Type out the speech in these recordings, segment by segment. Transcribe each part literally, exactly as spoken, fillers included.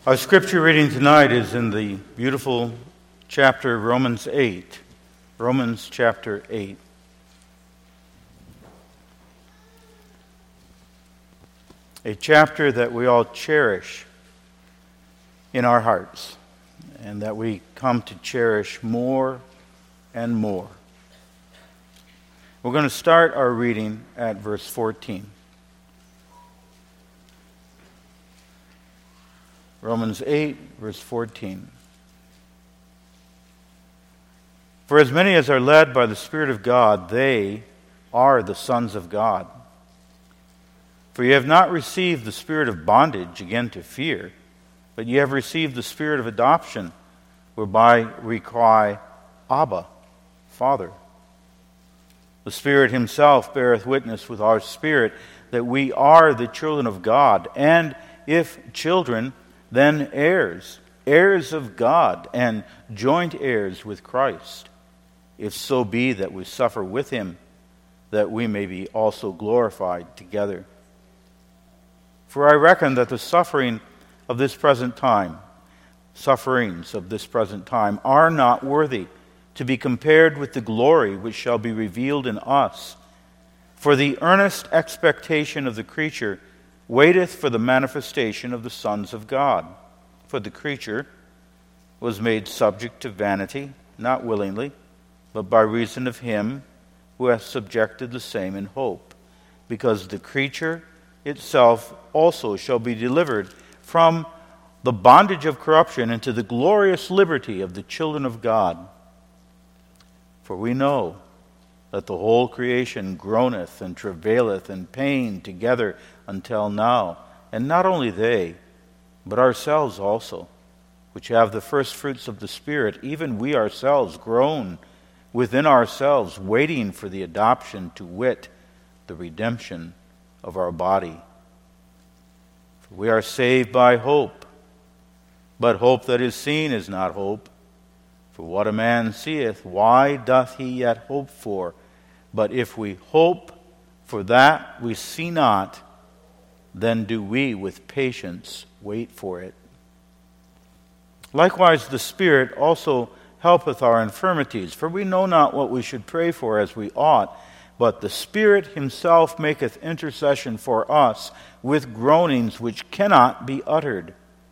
Our scripture reading tonight is in the beautiful chapter Romans eight. Romans chapter eight. A chapter that we all cherish in our hearts and that we come to cherish more and more. We're going to start our reading at verse fourteen. Romans eight, verse fourteen. For as many as are led by the Spirit of God, they are the sons of God. For you have not received the spirit of bondage again to fear, but you have received the spirit of adoption, whereby we cry, Abba, Father. The Spirit himself beareth witness with our spirit that we are the children of God, and if children, then heirs, heirs of God, and joint heirs with Christ, if so be that we suffer with him, that we may be also glorified together. For I reckon that the suffering of this present time, sufferings of this present time, are not worthy to be compared with the glory which shall be revealed in us. For the earnest expectation of the creature waiteth for the manifestation of the sons of God. For the creature was made subject to vanity, not willingly, but by reason of him who hath subjected the same in hope, because the creature itself also shall be delivered from the bondage of corruption into the glorious liberty of the children of God. For we know that the whole creation groaneth and travaileth in pain together until now, and not only they, but ourselves also, which have the first fruits of the Spirit, even we ourselves groan within ourselves, waiting for the adoption, to wit, the redemption of our body. For we are saved by hope, but hope that is seen is not hope. For what a man seeth, why doth he yet hope for? But if we hope for that we see not, then do we with patience wait for it. Likewise the Spirit also helpeth our infirmities, for we know not what we should pray for as we ought, but the Spirit himself maketh intercession for us with groanings which cannot be uttered.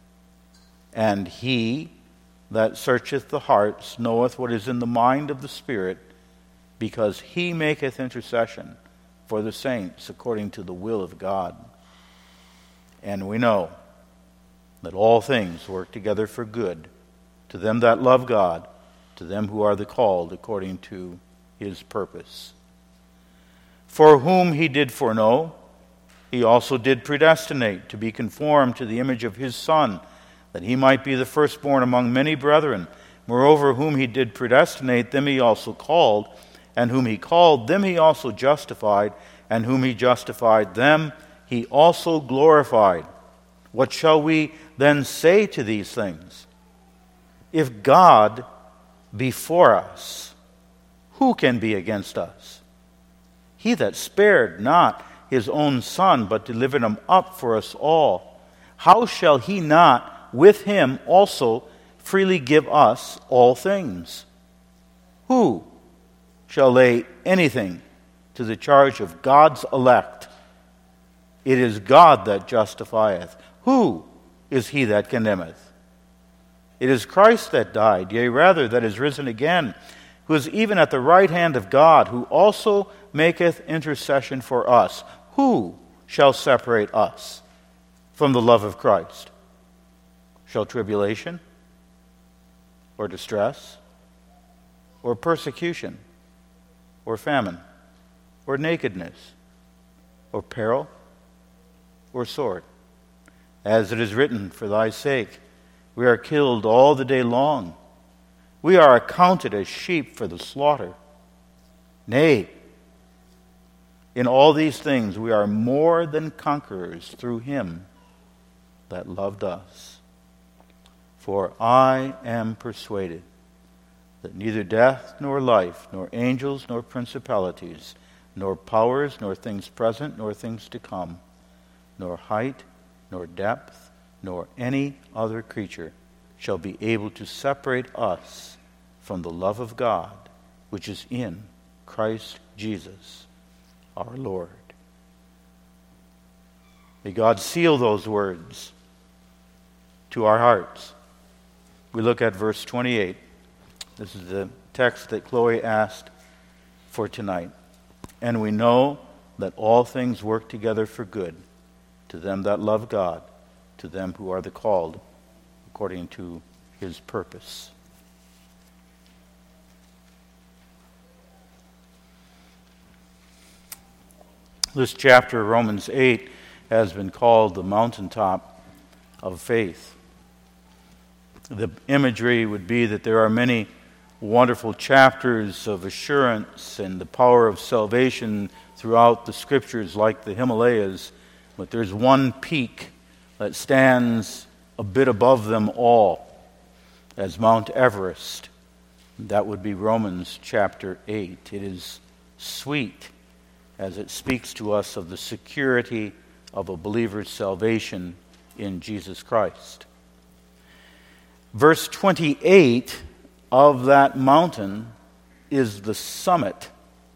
And he that searcheth the hearts knoweth what is in the mind of the Spirit, because he maketh intercession for the saints according to the will of God. And we know that all things work together for good to them that love God, to them who are the called according to his purpose. For whom he did foreknow, he also did predestinate to be conformed to the image of his Son, that he might be the firstborn among many brethren. Moreover, whom he did predestinate, them he also called, and whom he called, them he also justified, and whom he justified, them he also glorified. What shall we then say to these things? If God be for us, who can be against us? He that spared not his own Son, but delivered him up for us all, how shall he not with him also freely give us all things? Who shall lay anything to the charge of God's elect? It is God that justifieth. Who is he that condemneth? It is Christ that died, yea, rather, that is risen again, who is even at the right hand of God, who also maketh intercession for us. Who shall separate us from the love of Christ? Shall tribulation, or distress, or persecution, or famine, or nakedness, or peril, or sword? As it is written, for thy sake we are killed all the day long. We are accounted as sheep for the slaughter. Nay, in all these things we are more than conquerors through him that loved us. For I am persuaded that neither death nor life, nor angels nor principalities, nor powers, nor things present, nor things to come, nor height, nor depth, nor any other creature shall be able to separate us from the love of God, which is in Christ Jesus, our Lord. May God seal those words to our hearts. We look at verse twenty-eight. This is the text that Chloe asked for tonight. And we know that all things work together for good to them that love God, to them who are the called according to his purpose. This chapter, Romans eight, has been called the mountaintop of faith. The imagery would be that there are many wonderful chapters of assurance and the power of salvation throughout the Scriptures like the Himalayas, but there's one peak that stands a bit above them all as Mount Everest. That would be Romans chapter eight. It is sweet as it speaks to us of the security of a believer's salvation in Jesus Christ. Verse twenty-eight of that mountain is the summit,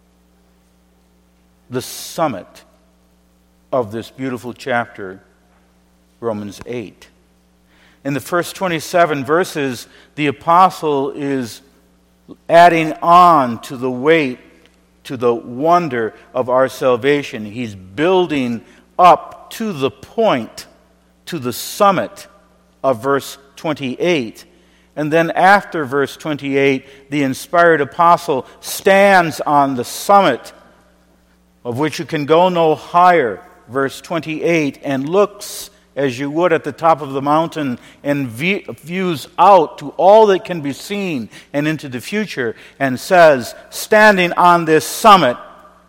the summit of this beautiful chapter, Romans eight. In the first twenty-seven verses, the apostle is adding on to the weight, to the wonder of our salvation. He's building up to the point, to the summit of verse twenty-eight. And then after verse twenty-eight, the inspired apostle stands on the summit, of which you can go no higher, verse twenty-eight, and looks as you would at the top of the mountain and views out to all that can be seen and into the future, and says, standing on this summit,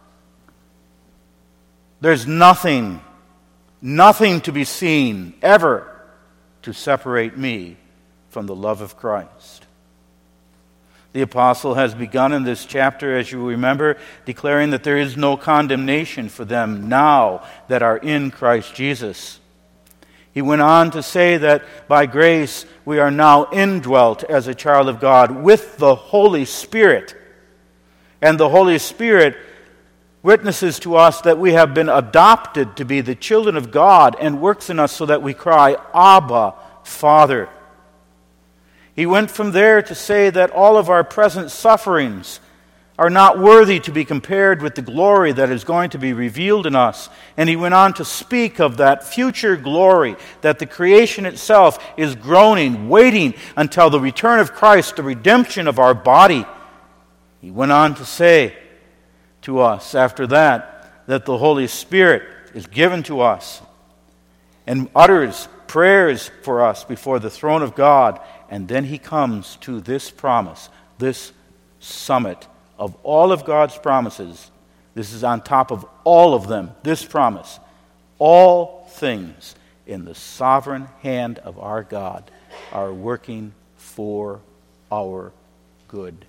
there's nothing, nothing to be seen ever to separate me from the love of Christ. The apostle has begun in this chapter, as you remember, declaring that there is no condemnation for them now that are in Christ Jesus. He went on to say that by grace we are now indwelt as a child of God with the Holy Spirit. And the Holy Spirit witnesses to us that we have been adopted to be the children of God and works in us so that we cry, Abba, Father. He went from there to say that all of our present sufferings are not worthy to be compared with the glory that is going to be revealed in us. And he went on to speak of that future glory, that the creation itself is groaning, waiting until the return of Christ, the redemption of our body. He went on to say to us after that, that the Holy Spirit is given to us and utters prayers for us before the throne of God. And then he comes to this promise, this summit of all of God's promises. This is on top of all of them, this promise. All things in the sovereign hand of our God are working for our good.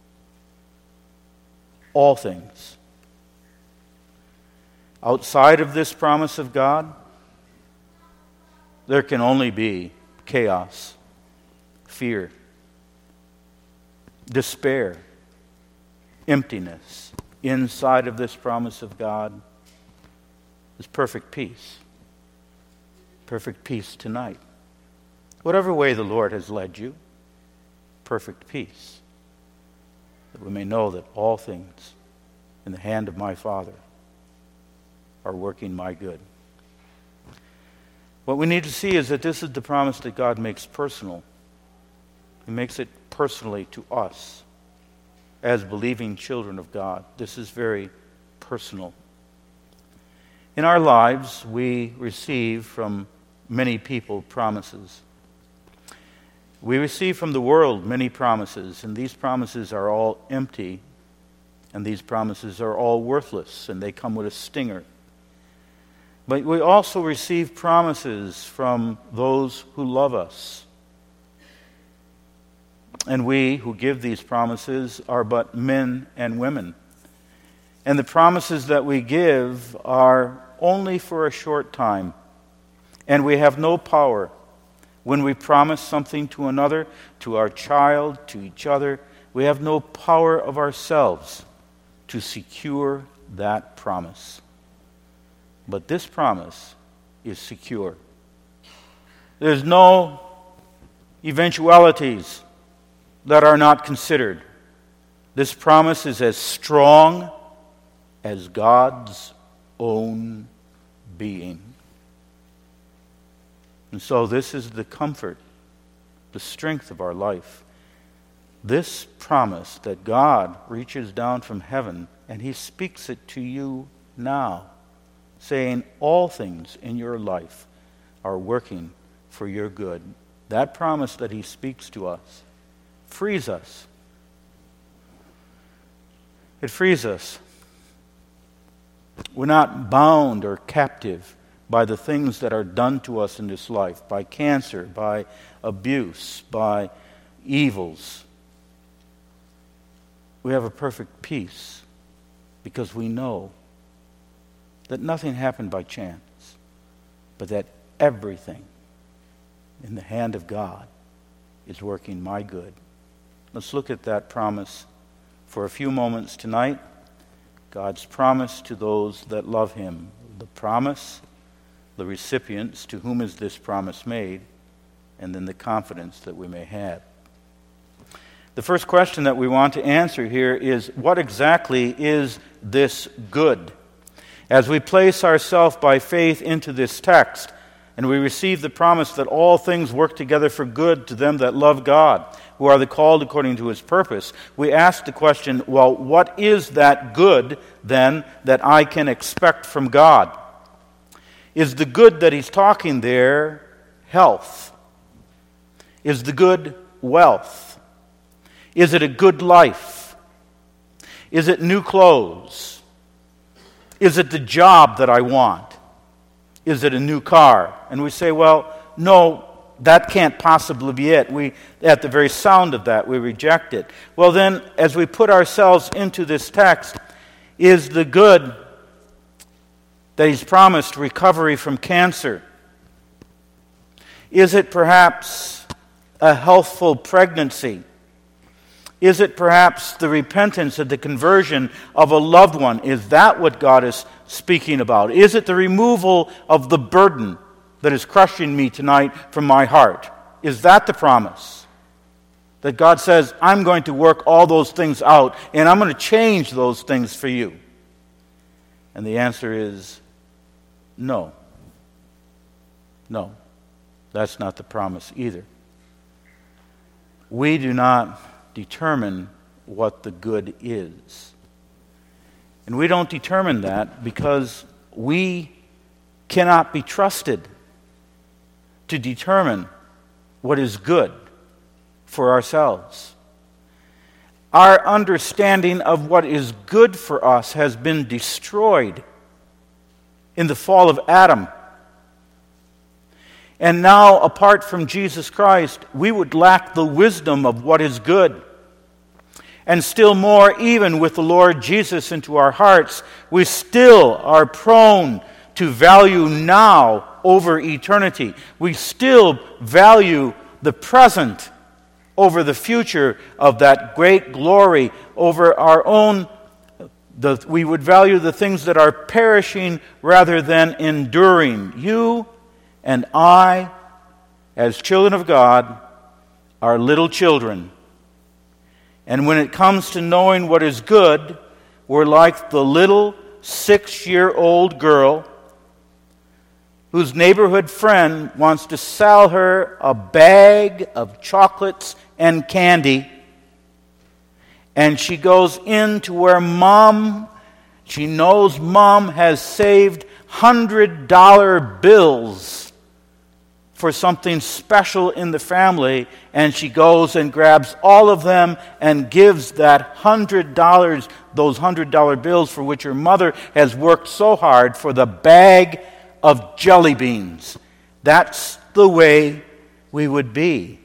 All things. Outside of this promise of God, there can only be chaos, fear, despair, emptiness. Inside of this promise of God is perfect peace. Perfect peace tonight. Whatever way the Lord has led you, perfect peace. That we may know that all things in the hand of my Father are working my good. What we need to see is that this is the promise that God makes personal. He makes it personally to us as believing children of God. This is very personal. In our lives, we receive from many people promises. We receive from the world many promises, and these promises are all empty, and these promises are all worthless, and they come with a stinger. But we also receive promises from those who love us. And we who give these promises are but men and women. And the promises that we give are only for a short time. And we have no power When we promise something to another, to our child, to each other, we have no power of ourselves to secure that promise. But this promise is secure. There's no eventualities that are not considered. This promise is as strong as God's own being. And so this is the comfort, the strength of our life. This promise that God reaches down from heaven and He speaks it to you now, saying all things in your life are working for your good. That promise that He speaks to us frees us. It frees us. We're not bound or captive by the things that are done to us in this life, by cancer, by abuse, by evils. We have a perfect peace because we know that nothing happened by chance, but that everything in the hand of God is working my good. Let's look at that promise for a few moments tonight. God's promise to those that love Him. The promise, the recipients, to whom is this promise made, and then the confidence that we may have. The first question that we want to answer here is, what exactly is this good? As we place ourselves by faith into this text, and we receive the promise that all things work together for good to them that love God, who are the called according to His purpose, we ask the question, well, what is that good, then, that I can expect from God? Is the good that He's talking there health? Is the good wealth? Is it a good life? Is it new clothes? Is it the job that I want? Is it a new car? And we say, well, no, that can't possibly be it. We, at the very sound of that, we reject it. Well then, as we put ourselves into this text, is the good that He's promised recovery from cancer? Is it perhaps a healthful pregnancy? Is it perhaps the repentance and the conversion of a loved one? Is that what God is speaking about? Is it the removal of the burden that is crushing me tonight from my heart? Is that the promise? That God says, I'm going to work all those things out, and I'm going to change those things for you. And the answer is no. No, that's not the promise either. We do not determine what the good is. And we don't determine that because we cannot be trusted to determine what is good for ourselves. Our understanding of what is good for us has been destroyed in the fall of Adam. And now, apart from Jesus Christ, we would lack the wisdom of what is good. And still more, even with the Lord Jesus into our hearts, we still are prone to value now over eternity. We still value the present over the future of that great glory, over our own. The, we would value the things that are perishing rather than enduring. You and I, as children of God, are little children. And when it comes to knowing what is good, we're like the little six-year-old girl whose neighborhood friend wants to sell her a bag of chocolates and candy. And she goes into where mom, she knows mom has saved one hundred dollar bills for something special in the family, and she goes and grabs all of them and gives that one hundred dollars, those one hundred dollar bills for which her mother has worked so hard, for the bag of jelly beans. That's the way we would be.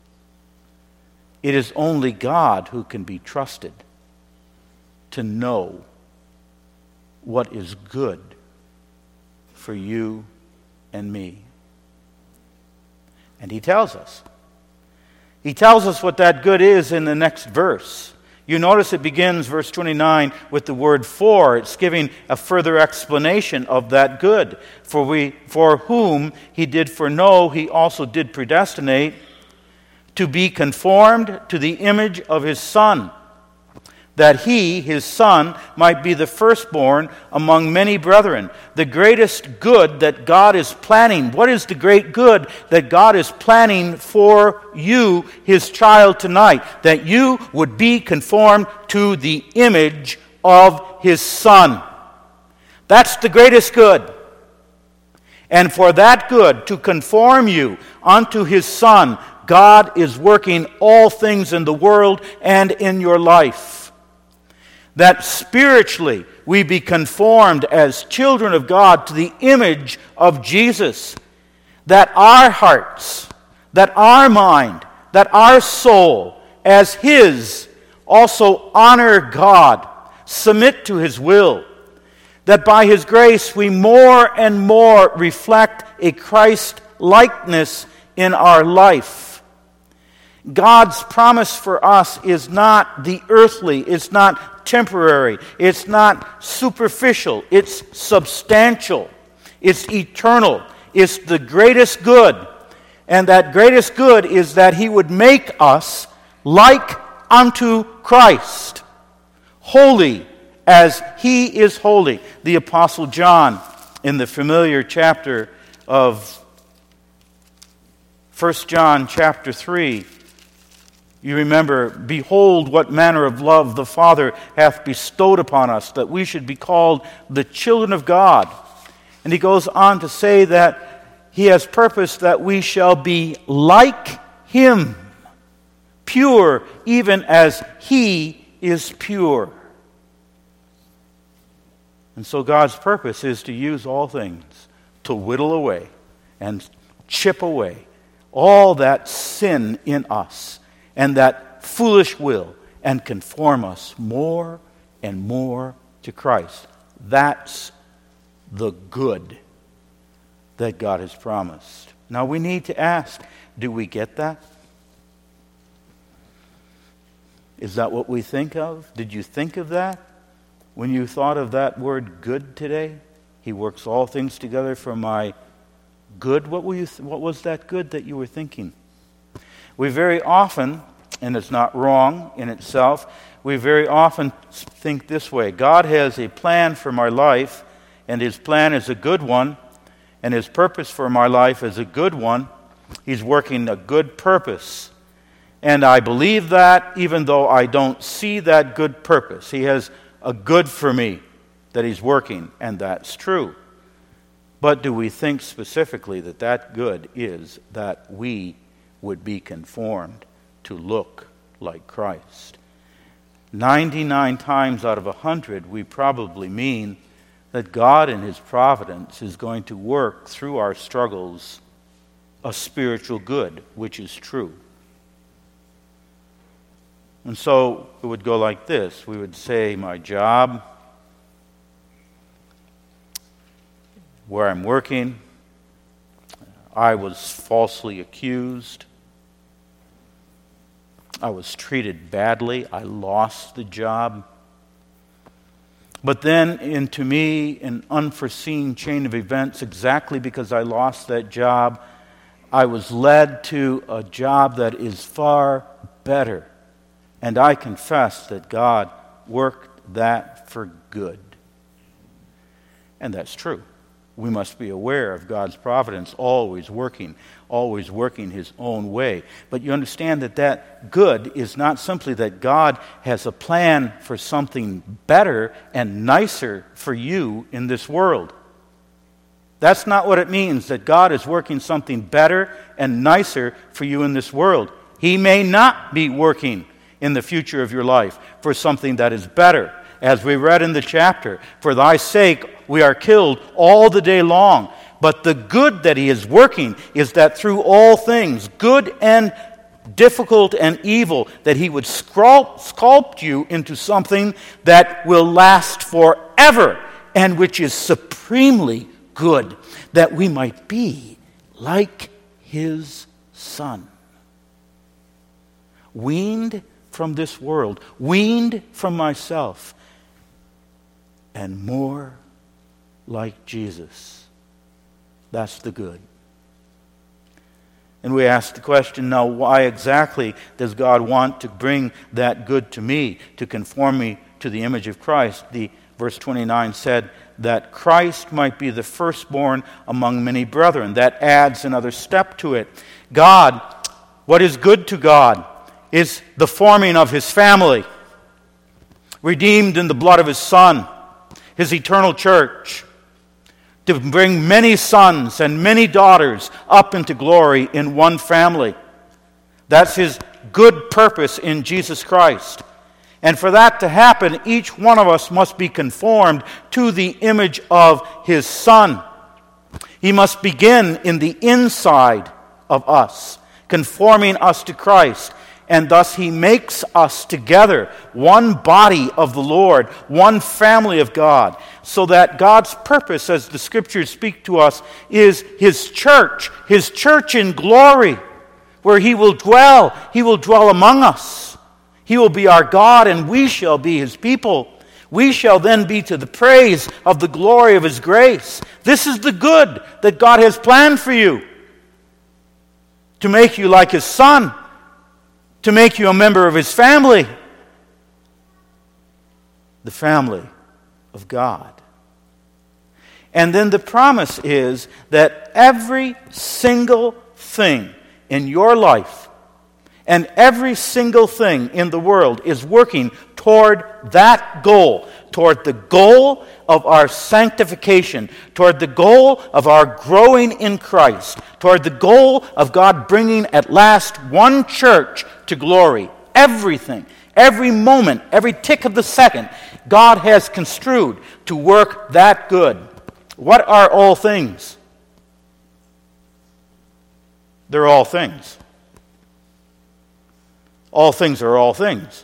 It is only God who can be trusted to know what is good for you and me. And he tells us. He tells us what that good is in the next verse. You notice it begins, verse twenty-nine, with the word for. It's giving a further explanation of that good. For we, for whom he did foreknow, he also did predestinate to be conformed to the image of his Son, that he, his Son, might be the firstborn among many brethren. The greatest good that God is planning. What is the great good that God is planning for you, his child, tonight? That you would be conformed to the image of his Son. That's the greatest good. And for that good, to conform you unto his Son, God is working all things in the world and in your life. That spiritually we be conformed as children of God to the image of Jesus. That our hearts, that our mind, that our soul, as his, also honor God, submit to his will. That by his grace we more and more reflect a Christ likeness in our life. God's promise for us is not the earthly, it's not temporary, it's not superficial, it's substantial, it's eternal, it's the greatest good. And that greatest good is that he would make us like unto Christ, holy as he is holy. The Apostle John, in the familiar chapter of First John chapter three, you remember, behold what manner of love the Father hath bestowed upon us, that we should be called the children of God. And he goes on to say that he has purposed that we shall be like him, pure even as he is pure. And so God's purpose is to use all things to whittle away and chip away all that sin in us and that foolish will, and conform us more and more to Christ. That's the good that God has promised. Now we need to ask, do we get that? Is that what we think of? Did you think of that when you thought of that word good today? He works all things together for my good. What were you th- what was that good that you were thinking? We very often, and it's not wrong in itself, we very often think this way. God has a plan for my life, and his plan is a good one, and his purpose for my life is a good one. He's working a good purpose. And I believe that even though I don't see that good purpose. He has a good for me that he's working, and that's true. But do we think specifically that that good is that we would be conformed to look like Christ? ninety-nine times out of a hundred, we probably mean that God in his providence is going to work through our struggles a spiritual good, which is true. And so it would go like this. We would say, my job, where I'm working, I was falsely accused. I was treated badly. I lost the job. But then, into me, an unforeseen chain of events, exactly because I lost that job, I was led to a job that is far better. And I confess that God worked that for good. And that's true. We must be aware of God's providence always working, always working his own way. But you understand that that good is not simply that God has a plan for something better and nicer for you in this world. That's not what it means, that God is working something better and nicer for you in this world. He may not be working in the future of your life for something that is better. As we read in the chapter, for thy sake we are killed all the day long. But the good that he is working is that through all things, good and difficult and evil, that he would sculpt, sculpt you into something that will last forever and which is supremely good, that we might be like his Son. Weaned from this world, weaned from myself, and more like Jesus. That's the good. And we ask the question now, why exactly does God want to bring that good to me, to conform me to the image of Christ? The verse twenty-nine said that Christ might be the firstborn among many brethren. That adds another step to it. God, what is good to God is the forming of His family, redeemed in the blood of His Son, His eternal church, to bring many sons and many daughters up into glory in one family. That's His good purpose in Jesus Christ. And for that to happen, each one of us must be conformed to the image of His Son. He must begin in the inside of us, conforming us to Christ. And thus He makes us together one body of the Lord, one family of God, so that God's purpose, as the Scriptures speak to us, is His church, His church in glory, where He will dwell. He will dwell among us. He will be our God, and we shall be His people. We shall then be to the praise of the glory of His grace. This is the good that God has planned for you, to make you like His Son, to make you a member of His family, the family of God. And then the promise is that every single thing in your life and every single thing in the world is working toward that goal, toward the goal of our sanctification, toward the goal of our growing in Christ, toward the goal of God bringing at last one church to glory. Everything, every moment, every tick of the second, God has construed to work that good. What are all things? They're all things. All things are all things.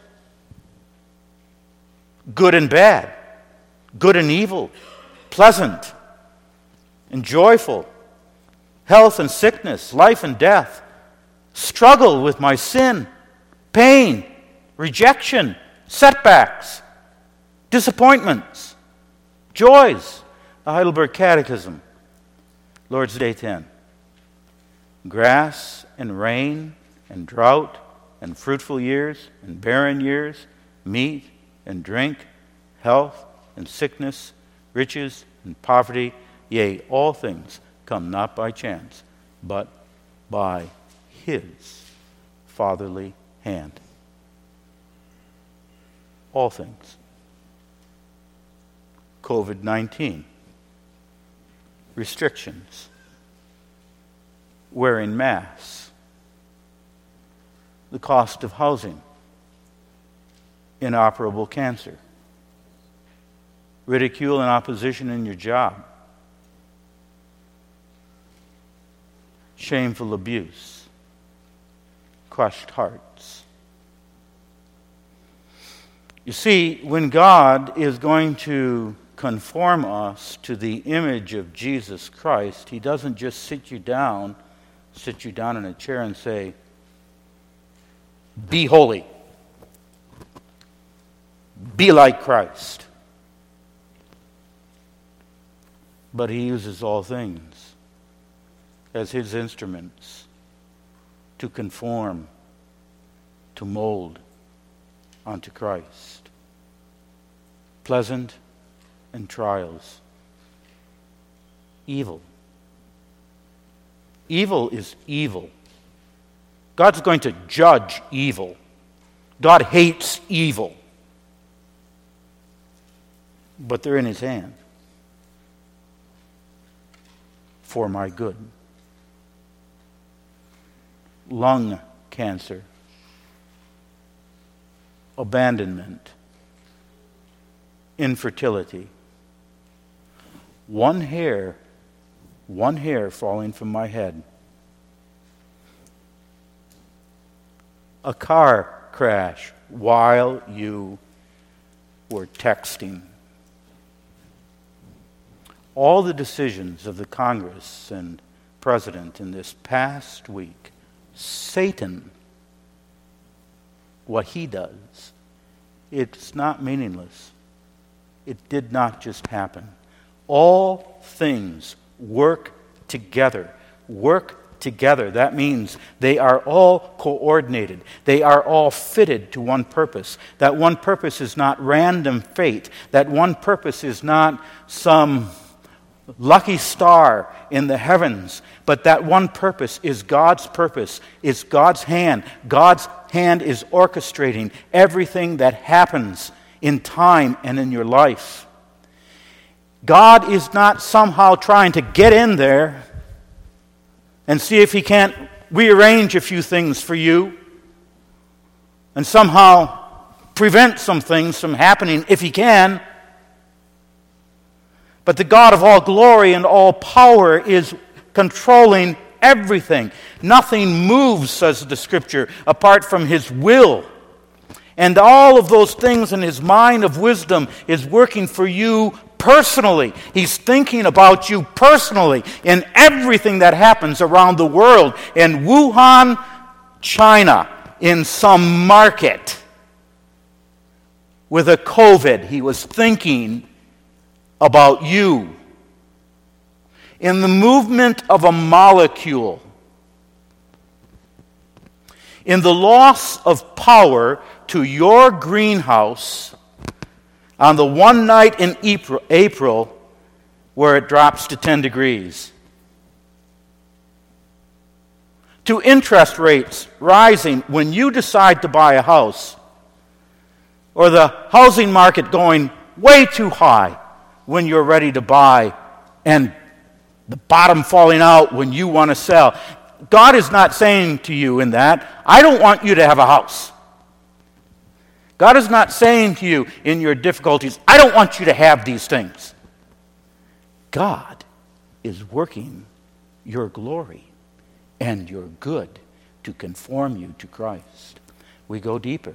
Good and bad, good and evil, pleasant and joyful, health and sickness, life and death, struggle with my sin, pain, rejection, setbacks, disappointments, joys. The Heidelberg Catechism, Lord's Day ten. Grass and rain and drought and fruitful years and barren years, meat and drink, health and sickness, riches and poverty, yea, all things come not by chance, but by His fatherly hand. All things. covid nineteen. Restrictions. Wearing masks. The cost of housing. Inoperable cancer. Ridicule and opposition in your job. Shameful abuse. Crushed hearts. You see, when God is going to conform us to the image of Jesus Christ, He doesn't just sit you down, sit you down in a chair and say, be holy. Be like Christ. But He uses all things as His instruments to conform, to mold onto Christ. Pleasant and trials. Evil. Evil is evil. God's going to judge evil. God hates evil. But they're in His hand for my good. Lung cancer, abandonment, infertility. One hair, one hair falling from my head. A car crash while you were texting. All the decisions of the Congress and President in this past week Satan, what he does, it's not meaningless. It did not just happen. All things work together. Work together. That means they are all coordinated. They are all fitted to one purpose. That one purpose is not random fate. That one purpose is not some lucky star in the heavens. But that one purpose is God's purpose. It's God's hand. God's hand is orchestrating everything that happens in time and in your life. God is not somehow trying to get in there and see if he can't rearrange a few things for you and somehow prevent some things from happening if he can. But the God of all glory and all power is controlling everything. Nothing moves, says the Scripture, apart from his will. And all of those things in his mind of wisdom is working for you personally. He's thinking about you personally in everything that happens around the world. In Wuhan, China, in some market with a COVID, he was thinking about you. In the movement of a molecule, in the loss of power to your greenhouse on the one night in April, April where it drops to ten degrees, to interest rates rising when you decide to buy a house, or the housing market going way too high when you're ready to buy, and the bottom falling out when you want to sell. God is not saying to you in that, I don't want you to have a house. God is not saying to you in your difficulties, I don't want you to have these things. God is working your glory and your good to conform you to Christ. We go deeper.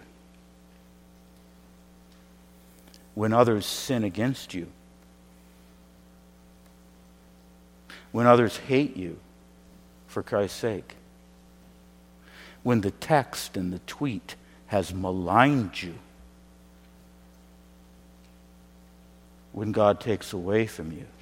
When others sin against you, when others hate you for Christ's sake, when the text and the tweet has maligned you, when God takes away from you,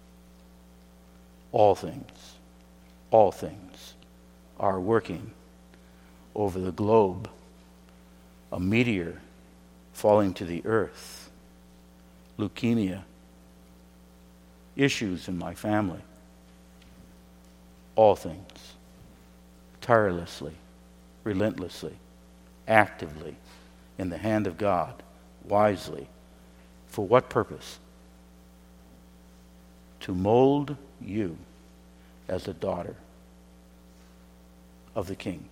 all things, all things are working over the globe. A meteor falling to the earth, leukemia, issues in my family, all things, tirelessly, relentlessly, actively, in the hand of God, wisely. For what purpose? To mold you as a daughter of the King.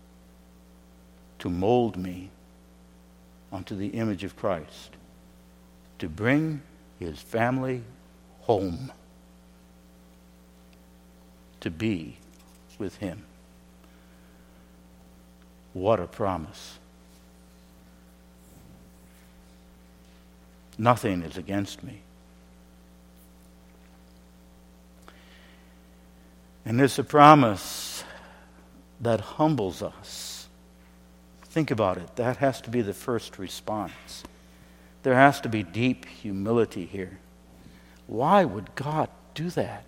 To mold me onto the image of Christ. To bring his family home. To be with him. What a promise. Nothing is against me. And it's a promise that humbles us. Think about it. That has to be the first response. There has to be deep humility here. Why would God do that?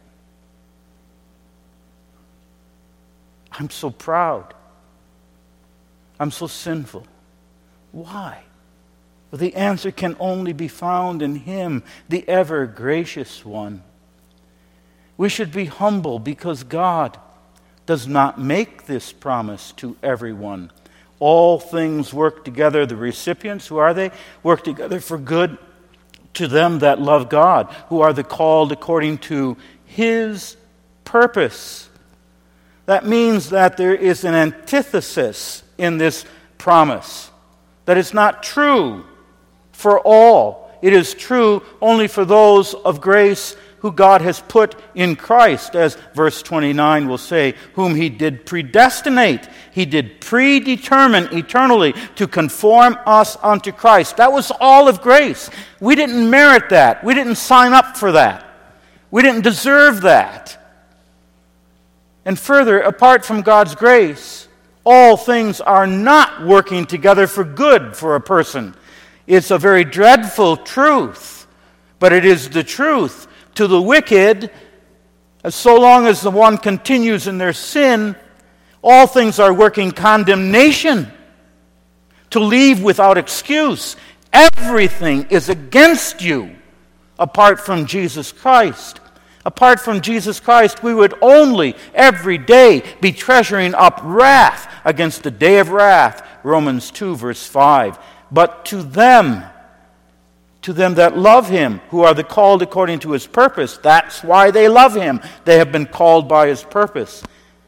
I'm so proud. I'm so sinful. Why? Well, the answer can only be found in him, the ever gracious one. We should be humble because God does not make this promise to everyone. All things work together. The recipients, who are they? Work together for good to them that love God, who are the called according to his purpose. That means that there is an antithesis in this promise, that it's not true for all. It is true only for those of grace who God has put in Christ, as verse twenty-nine will say, whom he did predestinate. He did predetermine eternally to conform us unto Christ. That was all of grace. We didn't merit that. We didn't sign up for that. We didn't deserve that. And further, apart from God's grace, all things are not working together for good for a person. It's a very dreadful truth, but it is the truth. To the wicked, so long as the one continues in their sin, all things are working condemnation, to leave without excuse. Everything is against you apart from Jesus Christ. Apart from Jesus Christ, we would only every day be treasuring up wrath against the day of wrath. Romans two, verse five. But to them, to them that love him, who are the called according to his purpose, that's why they love him. They have been called by his purpose.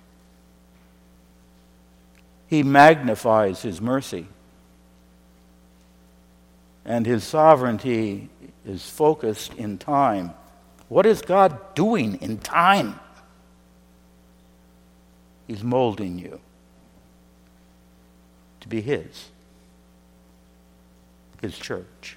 He magnifies his mercy. And his sovereignty is focused in time. What is God doing in time? He's molding you to be his, his church.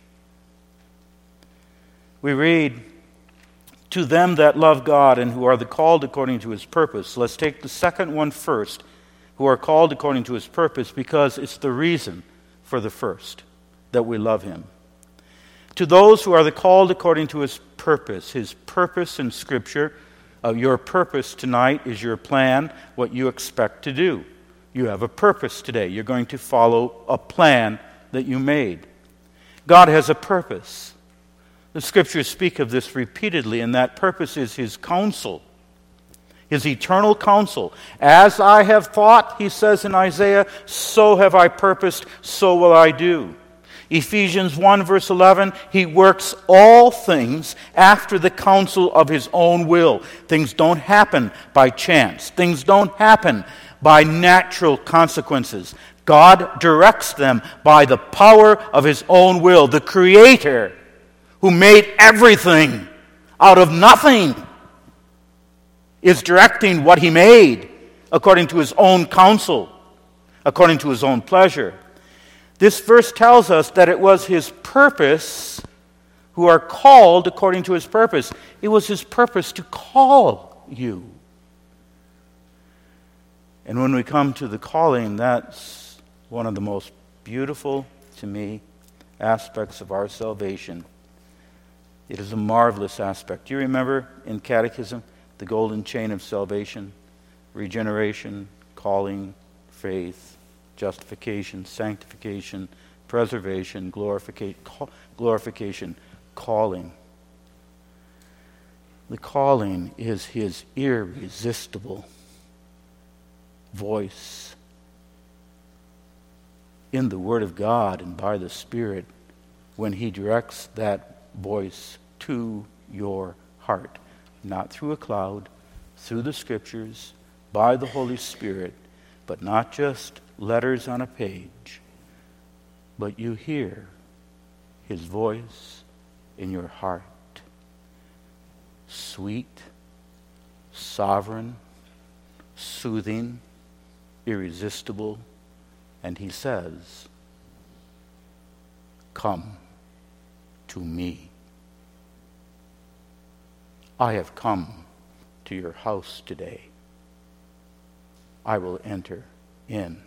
We read, to them that love God and who are the called according to his purpose. Let's take the second one first, who are called according to his purpose, because it's the reason for the first, that we love him. To those who are the called according to his purpose, his purpose in Scripture, uh, your purpose tonight is your plan, what you expect to do. You have a purpose today. You're going to follow a plan that you made. God has a purpose. The Scriptures speak of this repeatedly, and that purpose is his counsel, his eternal counsel. As I have thought, he says in Isaiah, so have I purposed, so will I do. Ephesians one, verse eleven, he works all things after the counsel of his own will. Things don't happen by chance. Things don't happen by natural consequences. God directs them by the power of his own will. The Creator, who made everything out of nothing, is directing what he made according to his own counsel, according to his own pleasure. This verse tells us that it was his purpose who are called according to his purpose. It was his purpose to call you. And when we come to the calling, that's one of the most beautiful, to me, aspects of our salvation. It is a marvelous aspect. Do you remember in Catechism the golden chain of salvation? Regeneration, calling, faith, justification, sanctification, preservation, glorification, glorification, calling. The calling is his irresistible voice in the Word of God and by the Spirit when he directs that voice to your heart, not through a cloud, through the Scriptures, by the Holy Spirit, but not just letters on a page, but you hear his voice in your heart. Sweet, sovereign, soothing, irresistible, and he says, come to me. I have come to your house today. I will enter in.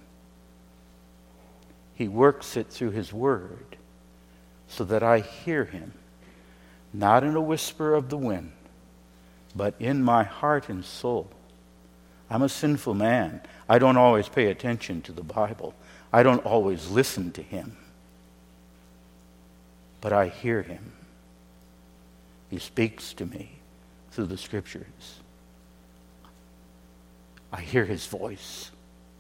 He works it through his word so that I hear him, not in a whisper of the wind, but in my heart and soul. I'm a sinful man. I don't always pay attention to the Bible. I don't always listen to him. But I hear him. He speaks to me through the Scriptures. I hear his voice.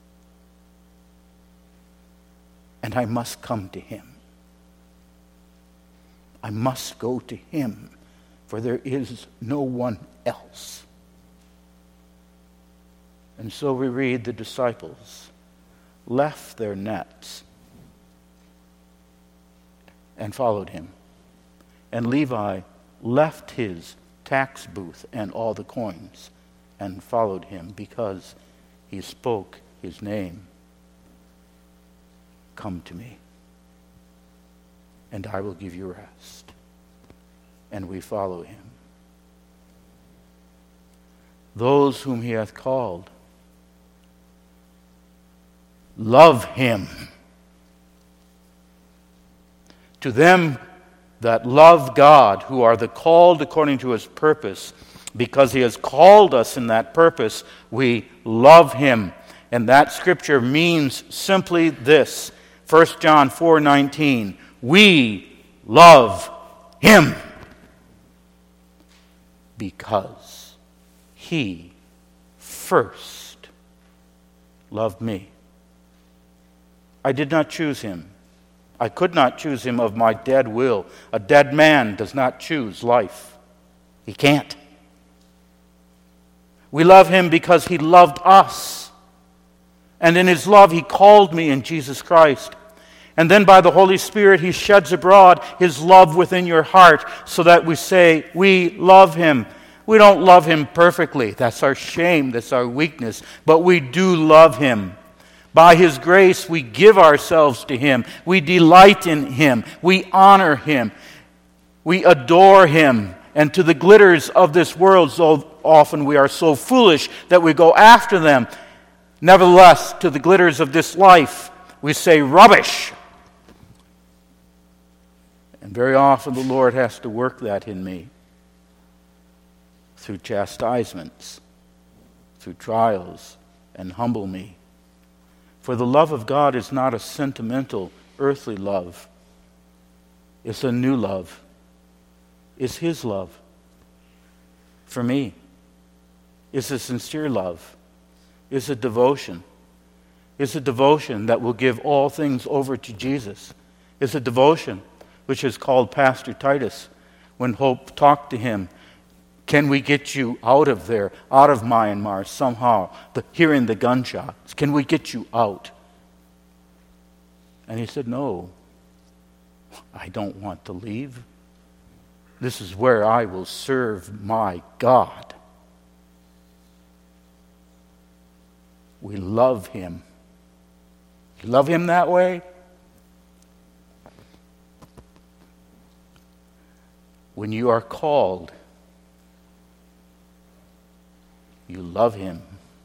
And I must come to him. I must go to him, for there is no one else. And so we read the disciples left their nets and followed him. And Levi left his tax booth and all the coins and followed him because he spoke his name. Come to me, and I will give you rest. And we follow him. Those whom he hath called, love him. To them that love God, who are the called according to his purpose, because he has called us in that purpose, we love him. And that scripture means simply this. First John four nineteen. We love him because he first loved me. I did not choose him. I could not choose him of my dead will. A dead man does not choose life. He can't. We love him because he loved us. And in his love, he called me in Jesus Christ. And then by the Holy Spirit, he sheds abroad his love within your heart so that we say, we love him. We don't love him perfectly. That's our shame. That's our weakness. But we do love him. By his grace, we give ourselves to him. We delight in him. We honor him. We adore him. And to the glitters of this world, so often we are so foolish that we go after them. Nevertheless, to the glitters of this life, we say rubbish. And very often the Lord has to work that in me through chastisements, through trials, and humble me. For the love of God is not a sentimental, earthly love. It's a new love. It's his love for me. It's a sincere love. It's a devotion. It's a devotion that will give all things over to Jesus. It's a devotion which is called Pastor Titus when Hope talked to him. Can we get you out of there, out of Myanmar somehow, the, hearing the gunshots? Can we get you out? And he said, no, I don't want to leave. This is where I will serve my God. We love him. You love him that way? When you are called, you love him.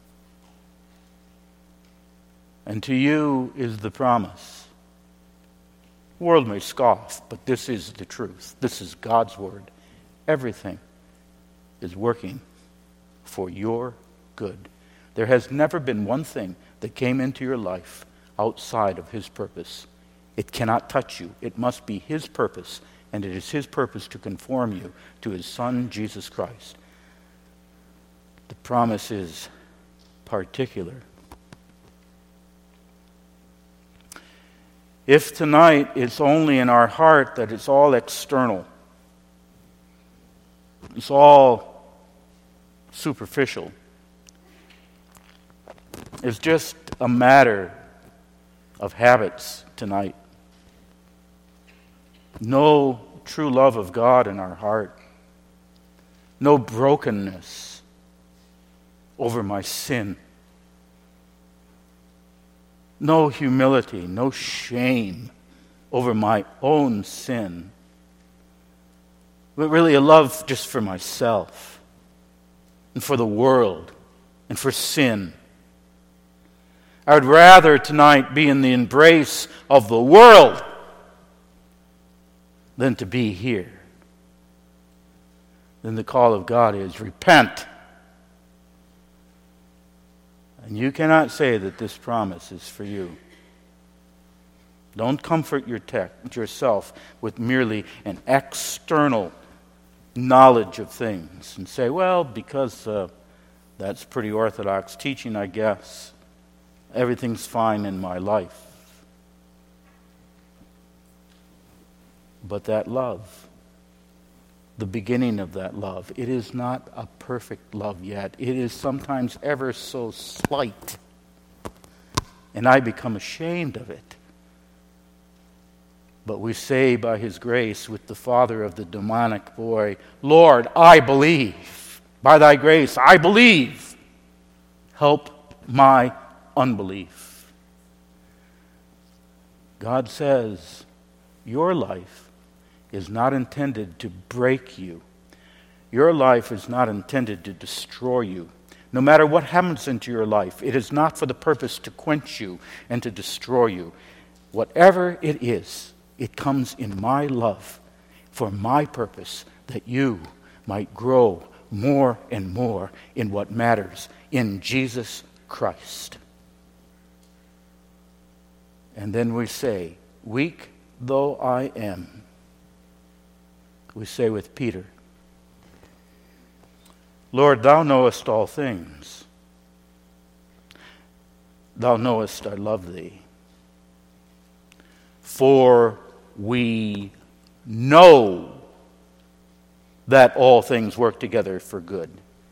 And to you is the promise. The world may scoff, but this is the truth. This is God's word. Everything is working for your good. There has never been one thing that came into your life outside of his purpose. It cannot touch you. It must be his purpose, and it is his purpose to conform you to his Son, Jesus Christ. The promise is particular. If tonight it's only in our heart that it's all external, it's all superficial, it's just a matter of habits tonight, no true love of God in our heart, no brokenness over my sin, no humility, no shame over my own sin, but really a love just for myself and for the world and for sin. I would rather tonight be in the embrace of the world than to be here. Then the call of God is repent. And you cannot say that this promise is for you. Don't comfort your tech, yourself with merely an external knowledge of things and say, well, because uh, that's pretty orthodox teaching, I guess. Everything's fine in my life. But that love, the beginning of that love, it is not a perfect love yet. It is sometimes ever so slight. And I become ashamed of it. But we say by his grace with the father of the demonic boy, Lord, I believe. By thy grace, I believe. Help my unbelief. God says, your life is not intended to break you. Your life is not intended to destroy you. no matter what happens into your life, it is not for the purpose to quench you and to destroy you. Whatever it is, it comes in my love for my purpose, that you might grow more and more in what matters, in Jesus Christ. And then we say, weak though I am, we say with Peter, Lord, thou knowest all things. Thou knowest I love thee. For we know that all things work together for good.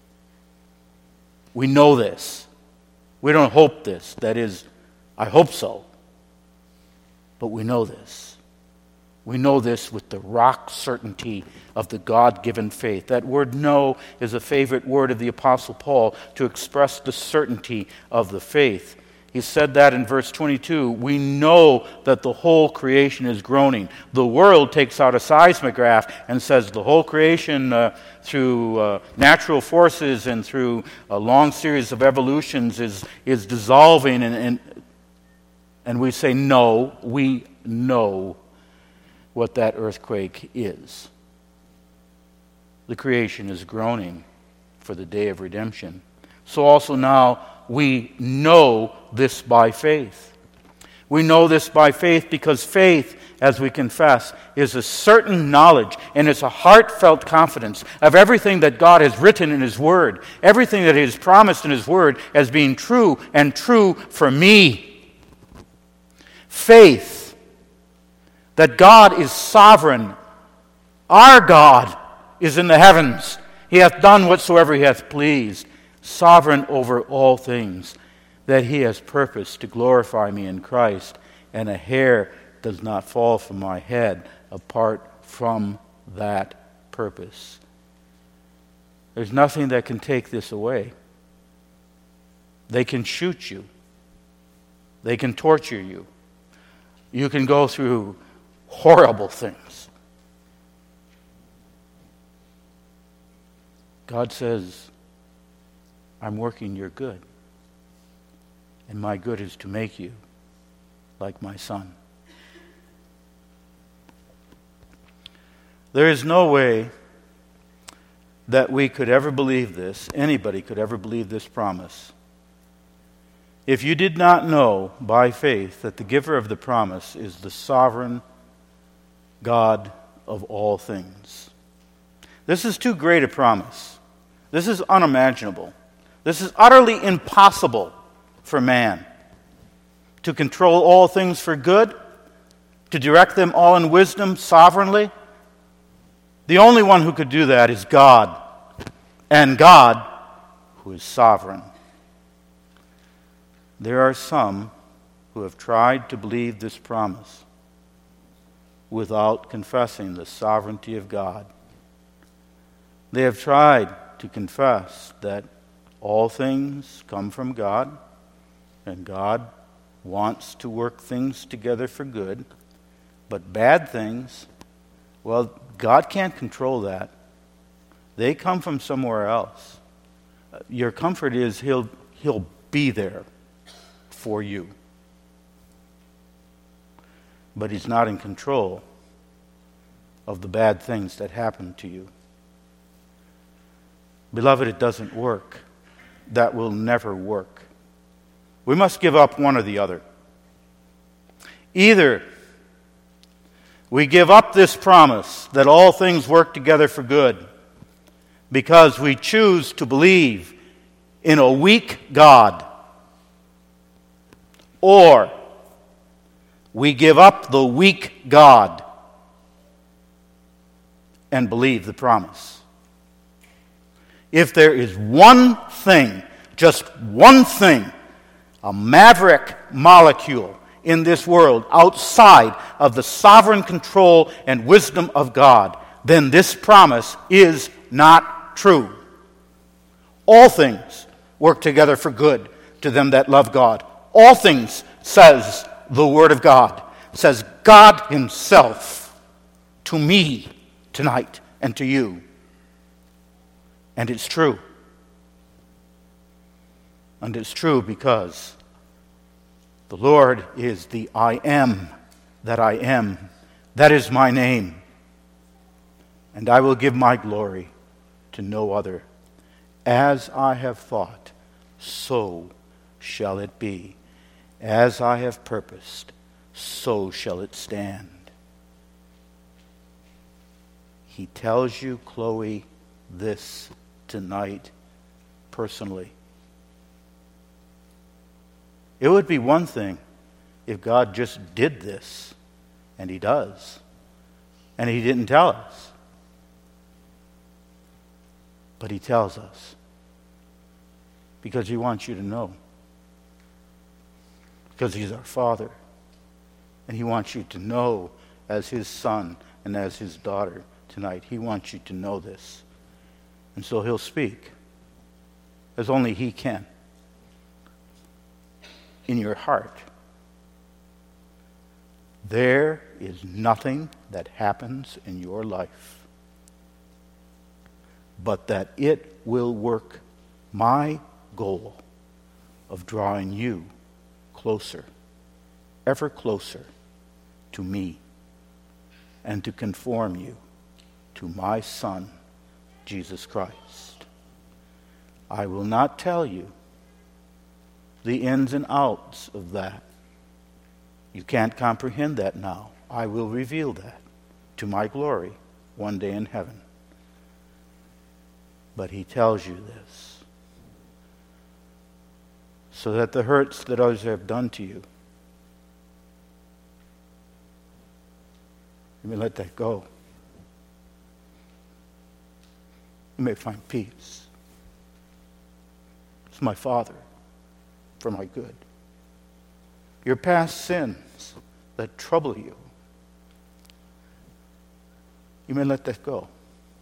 We know this. We don't hope this. That is, I hope so. But we know this. We know this with the rock certainty of the God-given faith. That word know is a favorite word of the Apostle Paul to express the certainty of the faith. He said that in verse twenty-two. We know that the whole creation is groaning. The world takes out a seismograph and says the whole creation, uh, through uh, natural forces and through a long series of evolutions, is, is dissolving. And, and, and we say, no, we know what that earthquake is. The creation is groaning for the day of redemption. So also now we know this by faith. We know this by faith because faith, as we confess, is a certain knowledge and it's a heartfelt confidence of everything that God has written in His Word, everything that He has promised in His Word as being true and true for me. Faith that God is sovereign. Our God is in the heavens. He hath done whatsoever He hath pleased, sovereign over all things, that He has purposed to glorify me in Christ, and a hair does not fall from my head apart from that purpose. There's nothing that can take this away. They can shoot you. They can torture you. You can go through horrible things. God says, I'm working your good. And my good is to make you like my Son. There is no way that we could ever believe this, anybody could ever believe this promise, if you did not know by faith that the giver of the promise is the sovereign God of all things. This is too great a promise. This is unimaginable. This is utterly impossible for man to control all things for good, to direct them all in wisdom sovereignly. The only one who could do that is God, and God who is sovereign. There are some who have tried to believe this promise without confessing the sovereignty of God. They have tried to confess that all things come from God, and God wants to work things together for good, but bad things, well, God can't control that. They come from somewhere else. Your comfort is He'll, He'll be there for you. But He's not in control of the bad things that happen to you. Beloved, it doesn't work. That will never work. We must give up one or the other. Either we give up this promise that all things work together for good because we choose to believe in a weak God, or we give up the weak God and believe the promise. If there is one thing, just one thing, a maverick molecule in this world outside of the sovereign control and wisdom of God, then this promise is not true. All things work together for good to them that love God. All things, says the Word of God, says God Himself to me tonight and to you. And it's true. And it's true because the Lord is the I am that I am. That is my name. And I will give my glory to no other. As I have thought, so shall it be. As I have purposed, so shall it stand. He tells you, Chloe, this tonight personally. It would be one thing if God just did this, and he does, and he didn't tell us. But he tells us because he wants you to know. Because he's our Father. And he wants you to know as his son and as his daughter tonight. He wants you to know this. And so he'll speak as only he can in your heart. There is nothing that happens in your life but that it will work my goal of drawing you closer, ever closer to me, and to conform you to my Son, Jesus Christ. I will not tell you the ins and outs of that. You can't comprehend that now. I will reveal that to my glory one day in heaven. But he tells you this so that the hurts that others have done to you, you may let that go. You may find peace. It's my Father for my good. Your past sins that trouble you, you may let that go.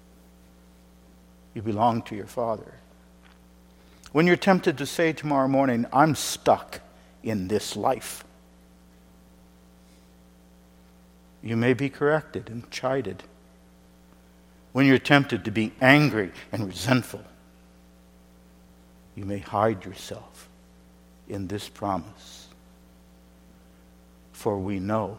You belong to your Father. When you're tempted to say tomorrow morning, I'm stuck in this life, you may be corrected and chided. When you're tempted to be angry and resentful, you may hide yourself in this promise. For we know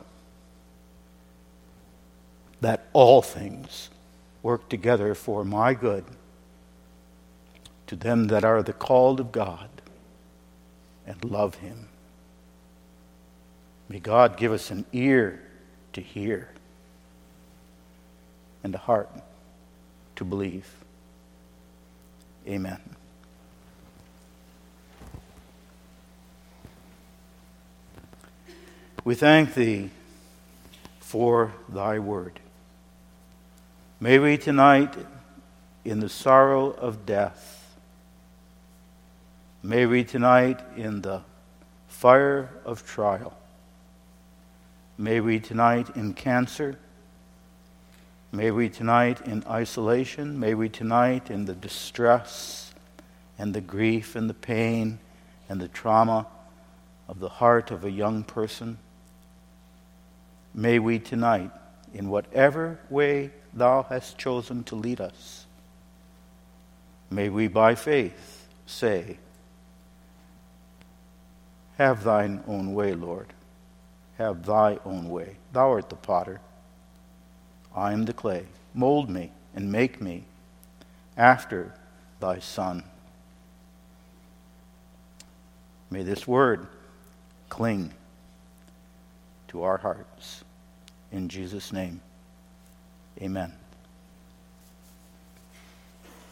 that all things work together for my good, to them that are the called of God and love him. May God give us an ear to hear and a heart to believe. Amen. We thank thee for thy word. May we tonight, in the sorrow of death, may we tonight in the fire of trial, may we tonight in cancer, may we tonight in isolation, may we tonight in the distress and the grief and the pain and the trauma of the heart of a young person, may we tonight, in whatever way thou hast chosen to lead us, may we by faith say, have thine own way, Lord. Have thy own way. Thou art the potter. I am the clay. Mold me and make me after thy Son. May this word cling to our hearts. In Jesus' name, amen.